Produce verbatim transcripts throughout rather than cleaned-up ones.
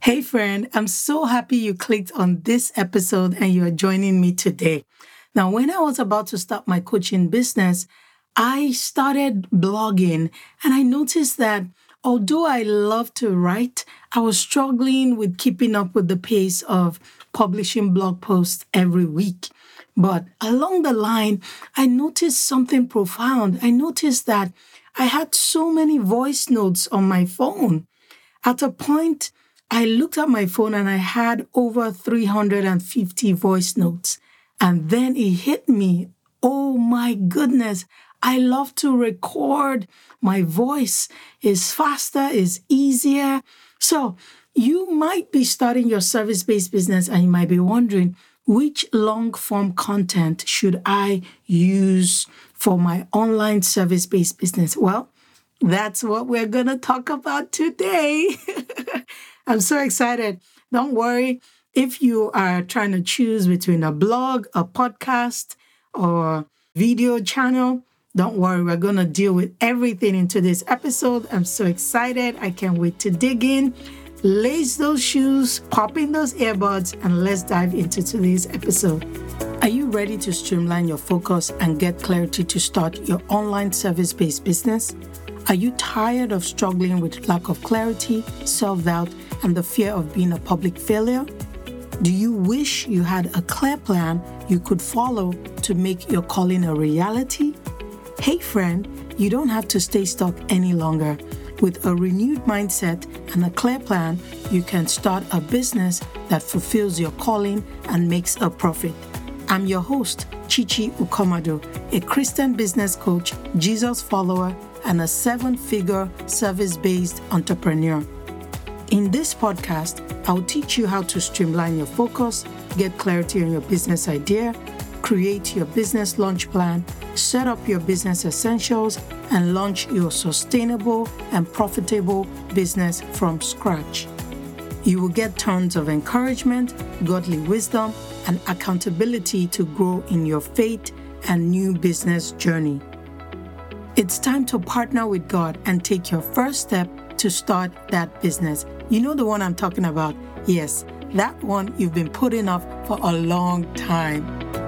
Hey friend, I'm so happy you clicked on this episode and you are joining me today. Now, when I was about to start my coaching business, I started blogging and I noticed that although I love to write, I was struggling with keeping up with the pace of publishing blog posts every week. But along the line, I noticed something profound. I noticed that I had so many voice notes on my phone. At a point, I looked at my phone and I had over three hundred fifty voice notes. And then it hit me. Oh my goodness. I love to record. My voice is faster, is easier. So you might be starting your service-based business and you might be wondering, which long-form content should I use for my online service-based business? Well, that's what we're going to talk about today. I'm so excited. Don't worry. If you are trying to choose between a blog, a podcast, or video channel, don't worry. We're going to deal with everything in today's episode. I'm so excited. I can't wait to dig in. Lace those shoes, pop in those earbuds, and let's dive into today's episode. Are you ready to streamline your focus and get clarity to start your online service-based business? Are you tired of struggling with lack of clarity, self-doubt, and the fear of being a public failure? Do you wish you had a clear plan you could follow to make your calling a reality? Hey friend, you don't have to stay stuck any longer. With a renewed mindset and a clear plan, you can start a business that fulfills your calling and makes a profit. I'm your host, Chichi Ukomado, a Christian business coach, Jesus follower, and a seven-figure service-based entrepreneur. In this podcast, I'll teach you how to streamline your focus, get clarity on your business idea, create your business launch plan, set up your business essentials, and launch your sustainable and profitable business from scratch. You will get tons of encouragement, godly wisdom, and accountability to grow in your faith and new business journey. It's time to partner with God and take your first step to start that business. You know the one I'm talking about? Yes, that one you've been putting off for a long time.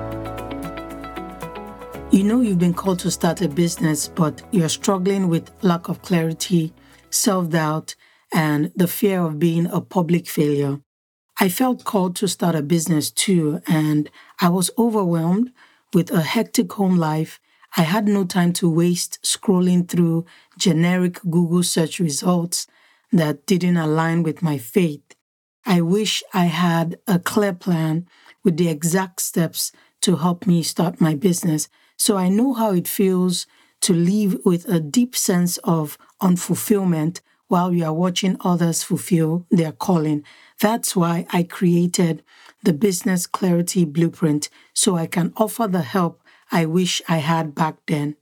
You know you've been called to start a business, but you're struggling with lack of clarity, self-doubt, and the fear of being a public failure. I felt called to start a business too, and I was overwhelmed with a hectic home life. I had no time to waste scrolling through generic Google search results that didn't align with my faith. I wish I had a clear plan with the exact steps to help me start my business, so I know how it feels to live with a deep sense of unfulfillment while you are watching others fulfill their calling. That's why I created the Business Clarity Blueprint, so I can offer the help I wish I had back then.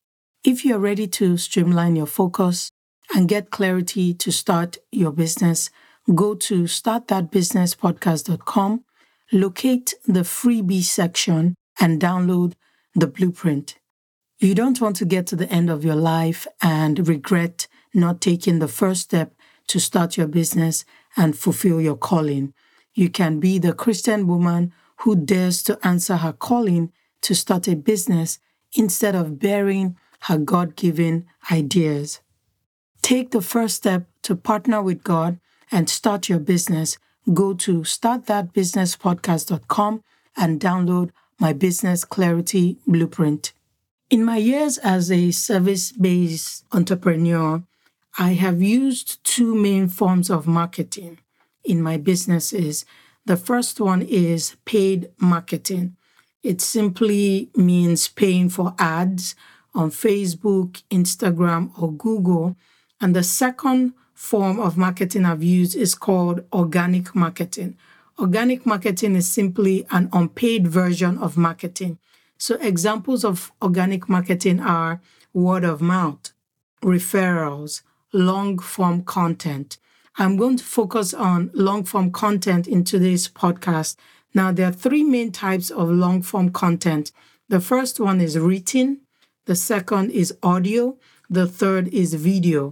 If you're ready to streamline your focus and get clarity to start your business, go to start that business podcast dot com, locate the freebie section, and download the blueprint. You don't want to get to the end of your life and regret not taking the first step to start your business and fulfill your calling. You can be the Christian woman who dares to answer her calling to start a business instead of bearing her God-given ideas. Take the first step to partner with God and start your business. Go to start that business podcast dot com and download my Business Clarity Blueprint. In my years as a service-based entrepreneur, I have used two main forms of marketing in my businesses. The first one is paid marketing. It simply means paying for ads on Facebook, Instagram, or Google. And the second form of marketing I've used is called organic marketing. Organic marketing is simply an unpaid version of marketing. So examples of organic marketing are word of mouth, referrals, long-form content. I'm going to focus on long-form content in today's podcast. Now, there are three main types of long-form content. The first one is written, the second is audio, the third is video.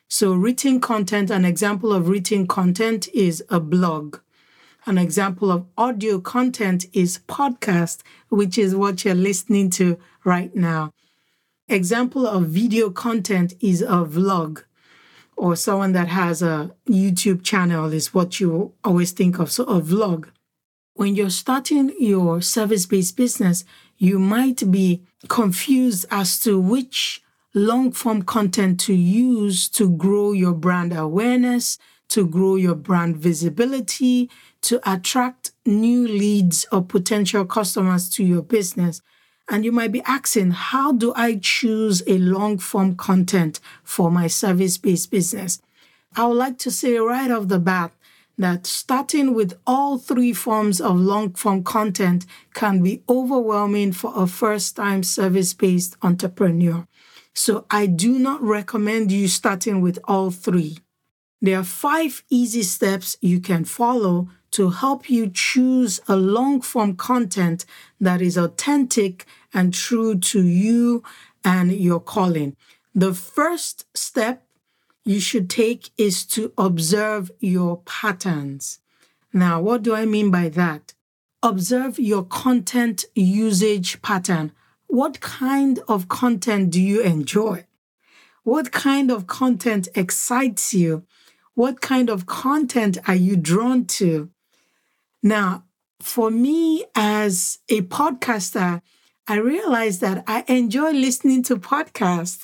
So written content, an example of written content is a blog. An example of audio content is podcast, which is what you're listening to right now. Example of video content is a vlog, or someone that has a YouTube channel is what you always think of, so a vlog. When you're starting your service-based business, you might be confused as to which long-form content to use to grow your brand awareness, to grow your brand visibility, to attract new leads or potential customers to your business. And you might be asking, how do I choose a long-form content for my service-based business? I would like to say right off the bat that starting with all three forms of long-form content can be overwhelming for a first-time service-based entrepreneur. So I do not recommend you starting with all three. There are five easy steps you can follow to help you choose a long-form content that is authentic and true to you and your calling. The first step you should take is to observe your patterns. Now, what do I mean by that? Observe your content usage pattern. What kind of content do you enjoy? What kind of content excites you? What kind of content are you drawn to? Now, for me as a podcaster, I realized that I enjoy listening to podcasts.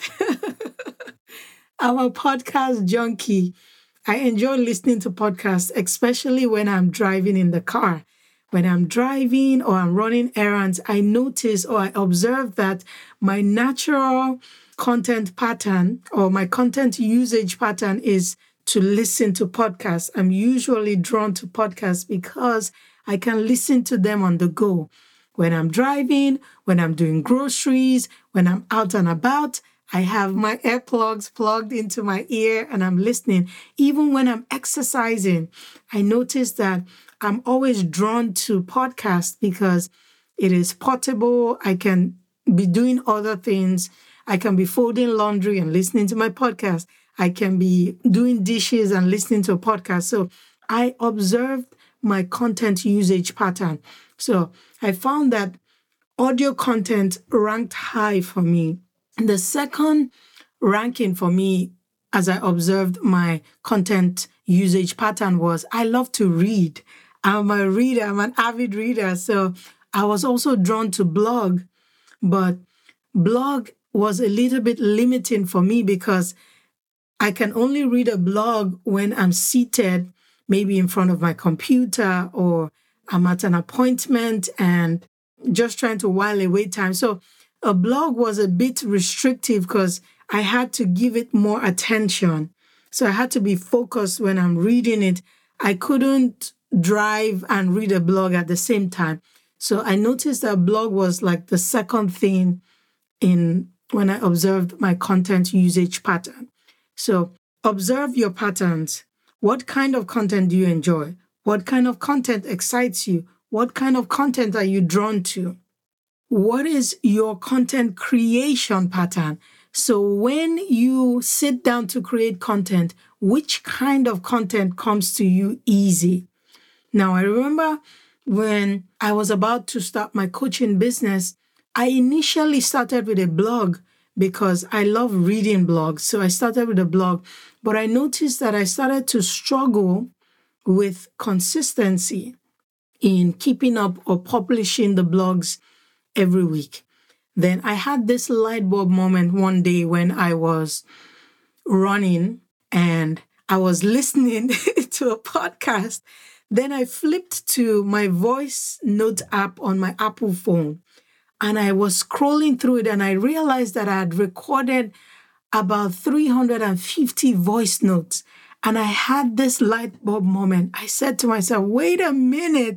I'm a podcast junkie. I enjoy listening to podcasts, especially when I'm driving in the car. When I'm driving or I'm running errands, I notice or I observe that my natural content pattern or my content usage pattern is to listen to podcasts. I'm usually drawn to podcasts because I can listen to them on the go. When I'm driving, when I'm doing groceries, when I'm out and about, I have my earplugs plugged into my ear and I'm listening. Even when I'm exercising, I notice that I'm always drawn to podcasts because it is portable. I can be doing other things. I can be folding laundry and listening to my podcast. I can be doing dishes and listening to a podcast. So I observed my content usage pattern. So I found that audio content ranked high for me. And the second ranking for me, as I observed my content usage pattern, was I love to read. I'm a reader. I'm an avid reader. So I was also drawn to blog. But blog was a little bit limiting for me because I can only read a blog when I'm seated, maybe in front of my computer, or I'm at an appointment and just trying to while away time. So a blog was a bit restrictive because I had to give it more attention. So I had to be focused when I'm reading it. I couldn't drive and read a blog at the same time. So I noticed that blog was like the second thing in when I observed my content usage pattern. So observe your patterns. What kind of content do you enjoy? What kind of content excites you? What kind of content are you drawn to? What is your content creation pattern? So when you sit down to create content, which kind of content comes to you easy? Now, I remember when I was about to start my coaching business, I initially started with a blog because I love reading blogs. So I started with a blog, but I noticed that I started to struggle with consistency in keeping up or publishing the blogs every week. Then I had this light bulb moment one day when I was running and I was listening to a podcast. Then I flipped to my voice note app on my Apple phone and I was scrolling through it and I realized that I had recorded about three hundred fifty voice notes. And I had this light bulb moment. I said to myself, wait a minute.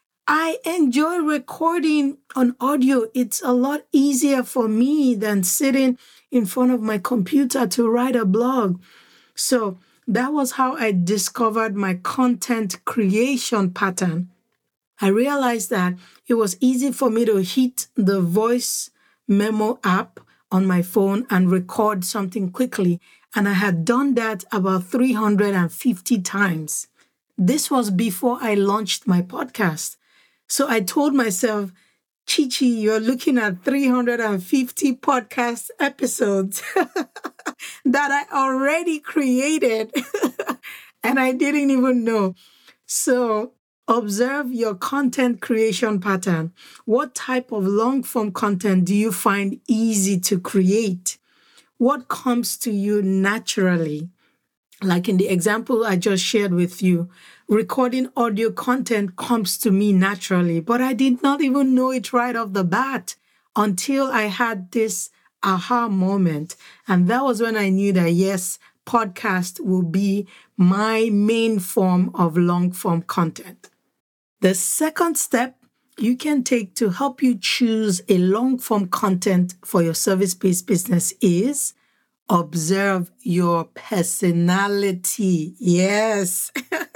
I enjoy recording on audio. It's a lot easier for me than sitting in front of my computer to write a blog. So that was how I discovered my content creation pattern. I realized that it was easy for me to hit the voice memo app on my phone and record something quickly. And I had done that about three hundred fifty times. This was before I launched my podcast. So I told myself, Chi-Chi, you're looking at three hundred fifty podcast episodes that I already created and I didn't even know. So observe your content creation pattern. What type of long-form content do you find easy to create? What comes to you naturally? Like in the example I just shared with you, recording audio content comes to me naturally, but I did not even know it right off the bat until I had this aha moment. And that was when I knew that, yes, podcast will be my main form of long-form content. The second step you can take to help you choose a long-form content for your service-based business is observe your personality. Yes.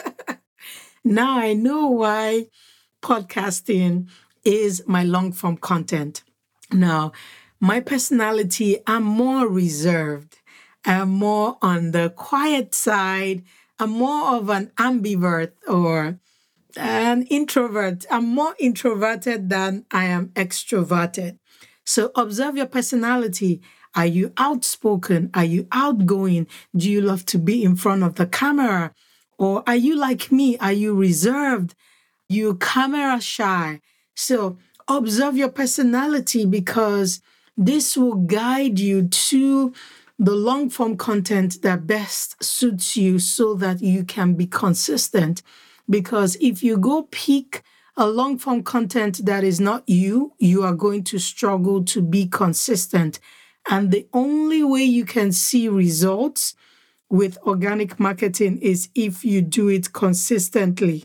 Now I know why podcasting is my long-form content. Now, my personality, I'm more reserved. I'm more on the quiet side. I'm more of an ambivert or an introvert. I'm more introverted than I am extroverted. So observe your personality. Are you outspoken? Are you outgoing? Do you love to be in front of the camera? Or are you like me? Are you reserved? You camera shy? So observe your personality because this will guide you to the long form content that best suits you so that you can be consistent. Because if you go pick a long form content that is not you, you are going to struggle to be consistent. And the only way you can see results with organic marketing is if you do it consistently.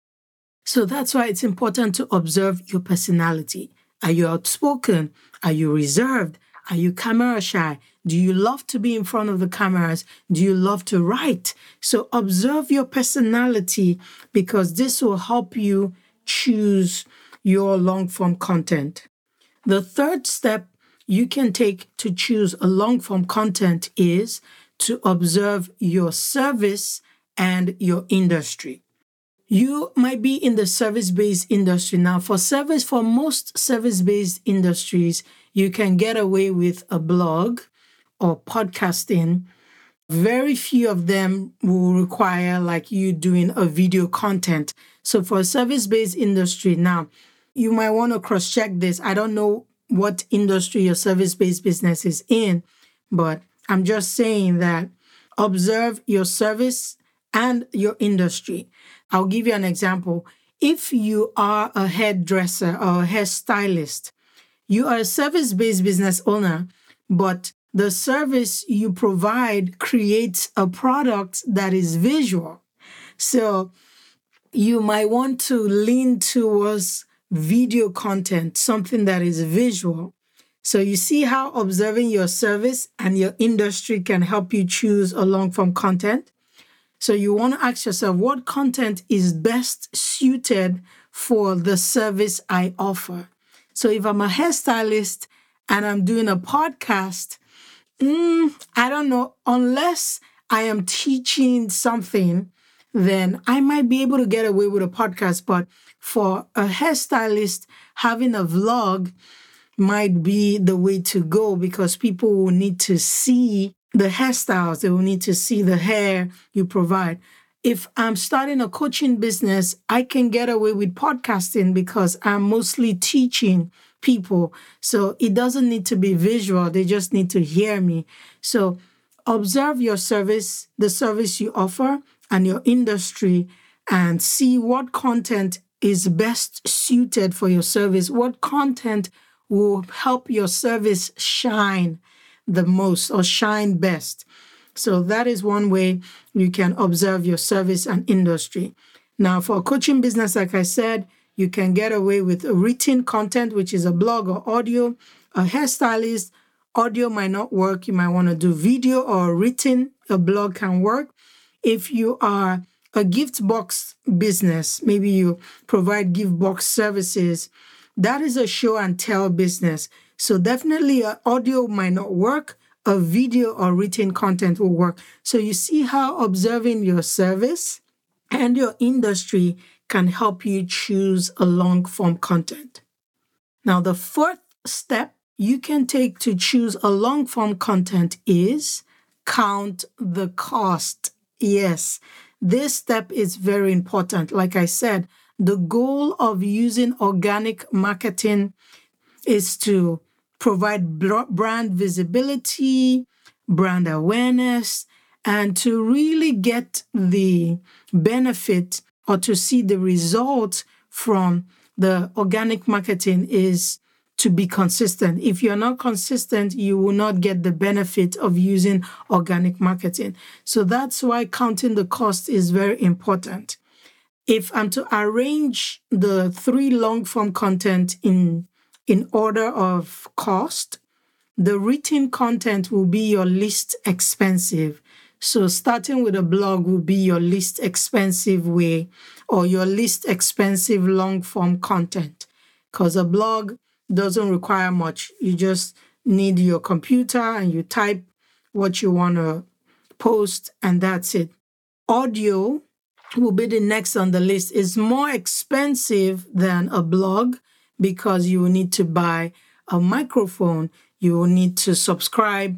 So that's why it's important to observe your personality. Are you outspoken? Are you reserved? Are you camera shy? Do you love to be in front of the cameras? Do you love to write? So observe your personality because this will help you choose your long-form content. The third step you can take to choose a long-form content is to observe your service and your industry. You might be in the service-based industry. Now, for service, for most service-based industries, you can get away with a blog or podcasting. Very few of them will require like you doing a video content. So for a service-based industry, now, you might want to cross-check this. I don't know what industry your service-based business is in, but I'm just saying that observe your service and your industry. I'll give you an example. If you are a hairdresser or a hairstylist, you are a service-based business owner, but the service you provide creates a product that is visual. So you might want to lean towards video content, something that is visual. So you see how observing your service and your industry can help you choose a long-form content? So you want to ask yourself, what content is best suited for the service I offer? So if I'm a hairstylist and I'm doing a podcast, mm, I don't know, unless I am teaching something, then I might be able to get away with a podcast. But for a hairstylist, having a vlog might be the way to go because people will need to see the hairstyles. They will need to see the hair you provide. If I'm starting a coaching business, I can get away with podcasting because I'm mostly teaching people. So it doesn't need to be visual. They just need to hear me. So observe your service, the service you offer, and your industry, and see what content is best suited for your service. What content will help your service shine the most or shine best. So that is one way you can observe your service and industry. Now, for a coaching business, like I said, you can get away with written content, which is a blog or audio. A hairstylist, audio might not work. You might want to do video or written. A blog can work. If you are a gift box business, maybe you provide gift box services, that is a show and tell business. So definitely uh, audio might not work. a video or written content will work. So you see how observing your service and your industry can help you choose a long form content. Now, the fourth step you can take to choose a long form content is count the cost. Yes, this step is very important. Like I said, the goal of using organic marketing is to provide brand visibility, brand awareness, and to really get the benefit or to see the result from the organic marketing is to be consistent. If you're not consistent, you will not get the benefit of using organic marketing. So that's why counting the cost is very important. If I'm to arrange the three long-form content in, in order of cost, the written content will be your least expensive. So starting with a blog will be your least expensive way or your least expensive long-form content, because a blog doesn't require much. You just need your computer and you type what you want to post, and that's it. Audio will be the next on the list. It's more expensive than a blog because you will need to buy a microphone. You will need to subscribe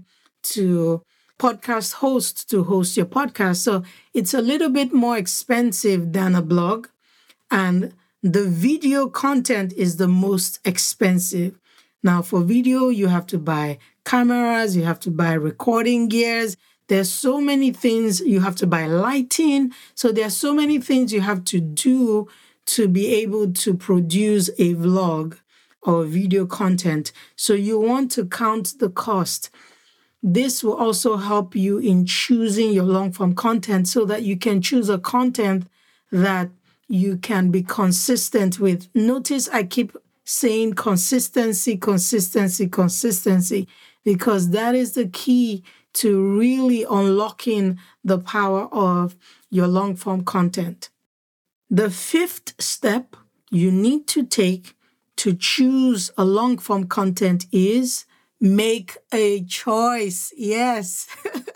to podcast hosts to host your podcast. So it's a little bit more expensive than a blog. And the video content is the most expensive. Now, for video, you have to buy cameras, you have to buy recording gears. There's so many things. You have to buy lighting. So there's so many things you have to do to be able to produce a vlog or video content. So you want to count the cost. This will also help you in choosing your long-form content so that you can choose a content that you can be consistent with. Notice I keep saying consistency, consistency, consistency, because that is the key to really unlocking the power of your long-form content. The fifth step you need to take to choose a long-form content is make a choice. Yes,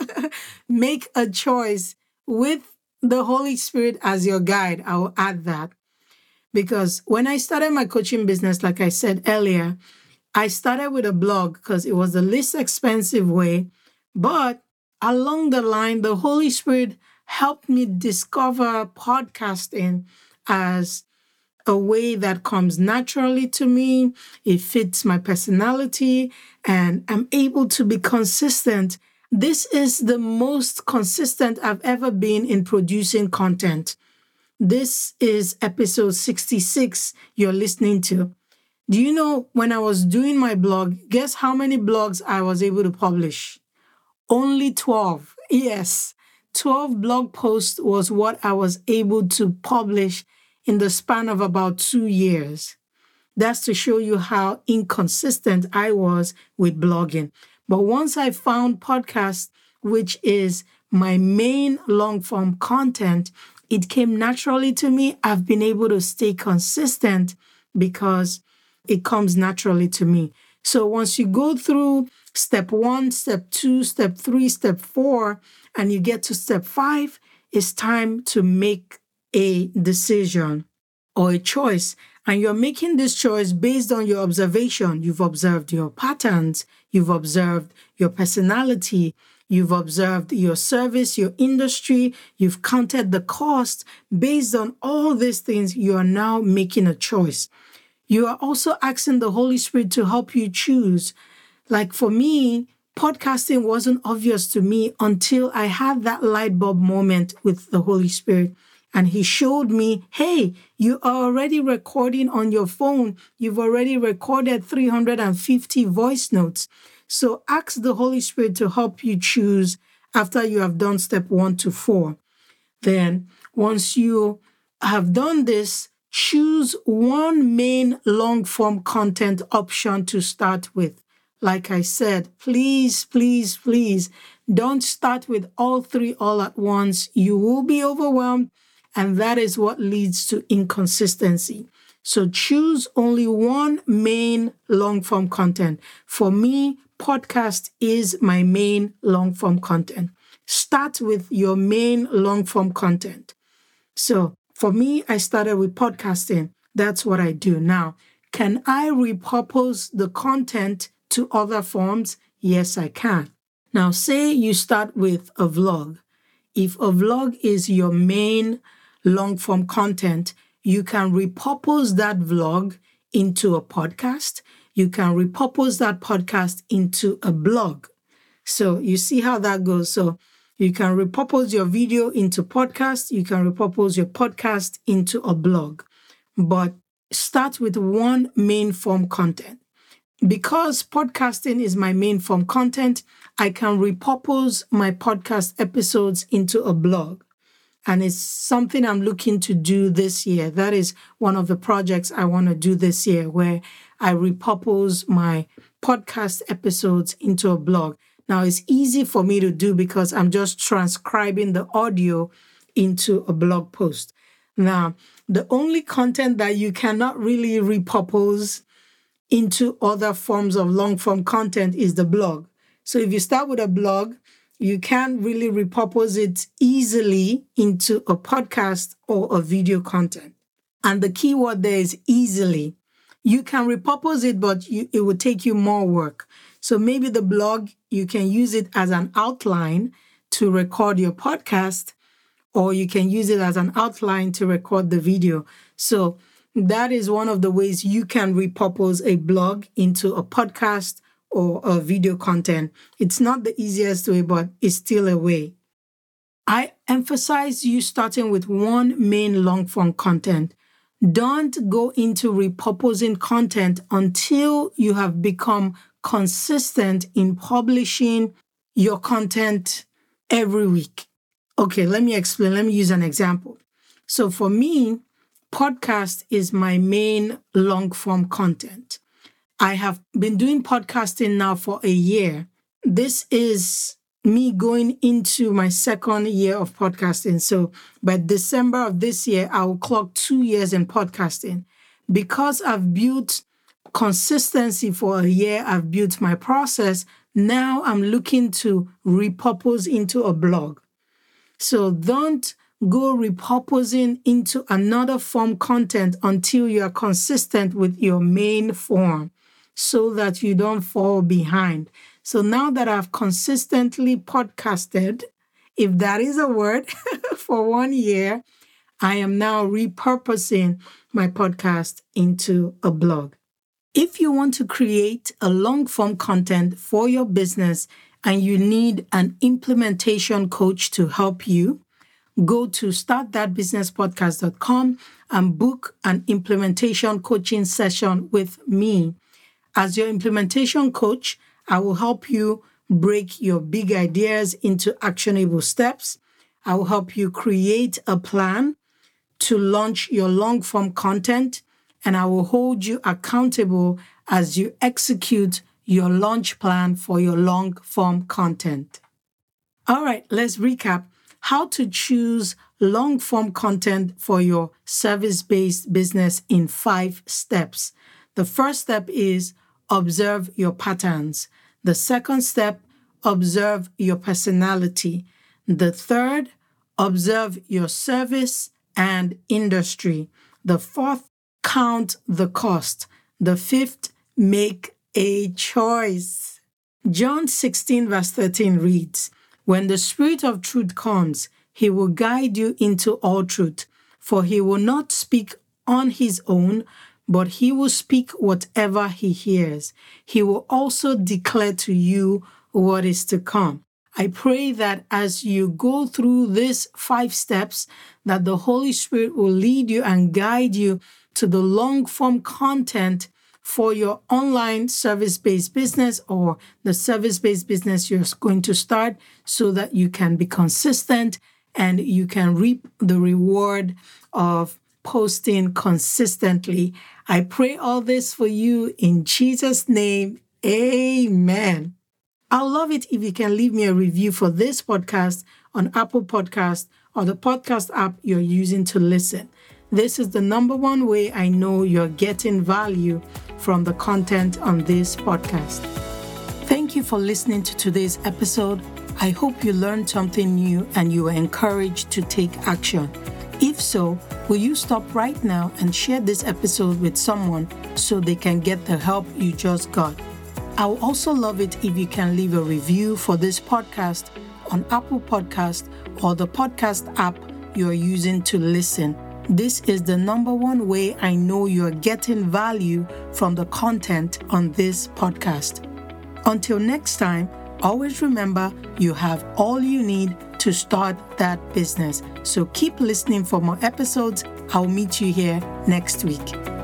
make a choice with the Holy Spirit as your guide. I will add that. Because when I started my coaching business, like I said earlier, I started with a blog because it was the least expensive way. But along the line, the Holy Spirit helped me discover podcasting as a way that comes naturally to me. It fits my personality, and I'm able to be consistent. This is the most consistent I've ever been in producing content. This is episode sixty-six you're listening to. Do you know, when I was doing my blog, guess how many blogs I was able to publish? Only twelve. Yes, twelve blog posts was what I was able to publish in the span of about two years. That's to show you how inconsistent I was with blogging. But once I found podcast, which is my main long-form content, it came naturally to me. I've been able to stay consistent because it comes naturally to me. So once you go through step one, step two, step three, step four, and you get to step five, it's time to make a decision or a choice. And you're making this choice based on your observation. You've observed your patterns. You've observed your personality. You've observed your service, your industry. You've counted the cost. Based on all these things, you are now making a choice. You are also asking the Holy Spirit to help you choose. Like for me, podcasting wasn't obvious to me until I had that light bulb moment with the Holy Spirit. And he showed me, hey, you are already recording on your phone. You've already recorded three hundred fifty voice notes. So ask the Holy Spirit to help you choose after you have done step one to four. Then once you have done this, choose one main long-form content option to start with. Like I said, please, please, please don't start with all three all at once. You will be overwhelmed. And that is what leads to inconsistency. So choose only one main long-form content. For me, podcast is my main long-form content. Start with your main long-form content. So for me, I started with podcasting. That's what I do now. Can I repurpose the content to other forms? Yes, I can. Now, say you start with a vlog. If a vlog is your main long-form content, you can repurpose that vlog into a podcast. You can repurpose that podcast into a blog. So you see how that goes. So you can repurpose your video into podcast. You can repurpose your podcast into a blog. But start with one main form content. Because podcasting is my main form content, I can repurpose my podcast episodes into a blog. And it's something I'm looking to do this year. That is one of the projects I want to do this year, where I repurpose my podcast episodes into a blog. Now, it's easy for me to do because I'm just transcribing the audio into a blog post. Now, the only content that you cannot really repurpose into other forms of long-form content is the blog. So if you start with a blog, you can't really repurpose it easily into a podcast or a video content. And the key word there is easily. You can repurpose it, but you, it will take you more work. So maybe the blog, you can use it as an outline to record your podcast, or you can use it as an outline to record the video. So that is one of the ways you can repurpose a blog into a podcast or a video content. It's not the easiest way, but it's still a way. I emphasize you starting with one main long-form content. Don't go into repurposing content until you have become consistent in publishing your content every week. Okay, let me explain. Let me use an example. So for me, podcast is my main long-form content. I have been doing podcasting now for a year. This is me going into my second year of podcasting. So by December of this year, I will clock two years in podcasting. Because I've built consistency for a year, I've built my process. Now I'm looking to repurpose into a blog. So don't go repurposing into another form content until you are consistent with your main form, so that you don't fall behind. So now that I've consistently podcasted, if that is a word, for one year, I am now repurposing my podcast into a blog. If you want to create a long-form content for your business and you need an implementation coach to help you, go to start that business podcast dot com and book an implementation coaching session with me. As your implementation coach, I will help you break your big ideas into actionable steps. I will help you create a plan to launch your long-form content, and I will hold you accountable as you execute your launch plan for your long-form content. All right, let's recap how to choose long-form content for your service-based business in five steps. The first step is observe your patterns. The second step, observe your personality. The third, observe your service and industry. The fourth, count the cost. The fifth, make a choice. John sixteen verse thirteen reads, "When the Spirit of truth comes, he will guide you into all truth, for he will not speak on his own, but he will speak whatever he hears. He will also declare to you what is to come." I pray that as you go through these five steps, that the Holy Spirit will lead you and guide you to the long-form content for your online service-based business or the service-based business you're going to start, so that you can be consistent and you can reap the reward of posting consistently. I pray all this for you in Jesus' name. Amen. I'll love it if you can leave me a review for this podcast on Apple Podcast or the podcast app you're using to listen. This is the number one way I know you're getting value from the content on this podcast. Thank you for listening to today's episode. I hope you learned something new and you were encouraged to take action. If so, will you stop right now and share this episode with someone so they can get the help you just got? I would also love it if you can leave a review for this podcast on Apple Podcast or the podcast app you are using to listen. This is the number one way I know you are getting value from the content on this podcast. Until next time, always remember you have all you need to start that business. So keep listening for more episodes. I'll meet you here next week.